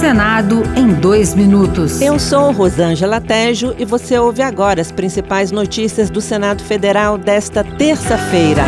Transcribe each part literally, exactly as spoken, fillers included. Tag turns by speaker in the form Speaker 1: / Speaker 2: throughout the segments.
Speaker 1: Senado em dois minutos.
Speaker 2: Eu sou Rosângela Tejo e você ouve agora as principais notícias do Senado Federal desta terça-feira.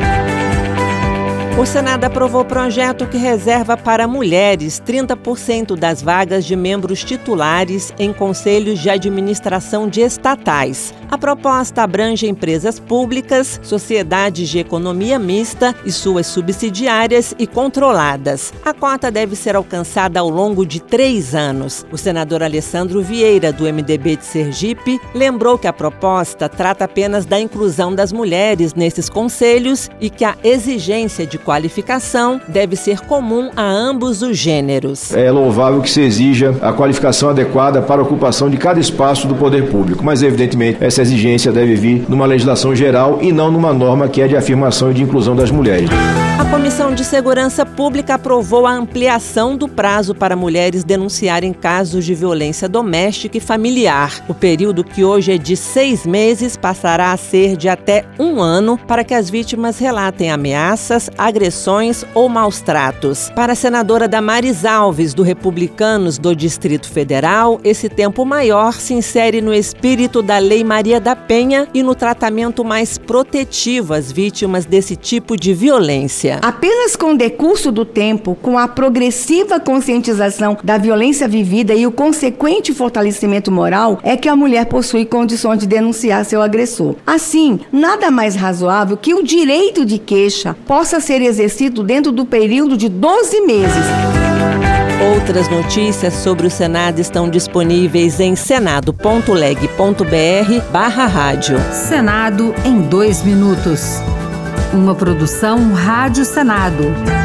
Speaker 2: O Senado aprovou o projeto que reserva para mulheres trinta por cento das vagas de membros titulares em conselhos de administração de estatais. A proposta abrange empresas públicas, sociedades de economia mista e suas subsidiárias e controladas. A cota deve ser alcançada ao longo de três anos. O senador Alessandro Vieira, do M D B de Sergipe, lembrou que a proposta trata apenas da inclusão das mulheres nesses conselhos e que a exigência de qualificação deve ser comum a ambos os gêneros.
Speaker 3: É louvável que se exija a qualificação adequada para a ocupação de cada espaço do poder público, mas evidentemente essa exigência deve vir numa legislação geral e não numa norma que é de afirmação e de inclusão das mulheres.
Speaker 2: A Comissão de Segurança Pública aprovou a ampliação do prazo para mulheres denunciarem casos de violência doméstica e familiar. O período, que hoje é de seis meses, passará a ser de até um ano para que as vítimas relatem ameaças, agressões ou maus tratos. Para a senadora Damares Alves, do Republicanos do Distrito Federal, esse tempo maior se insere no espírito da Lei Maria da Penha e no tratamento mais protetivo às vítimas desse tipo de violência.
Speaker 4: Apenas com o decurso do tempo, com a progressiva conscientização da violência vivida e o consequente fortalecimento moral, é que a mulher possui condições de denunciar seu agressor. Assim, nada mais razoável que o direito de queixa possa ser exercido dentro do período de doze meses.
Speaker 2: Outras notícias sobre o Senado estão disponíveis em senado.leg.br barra rádio.
Speaker 1: Senado em dois minutos. Uma produção Rádio Senado.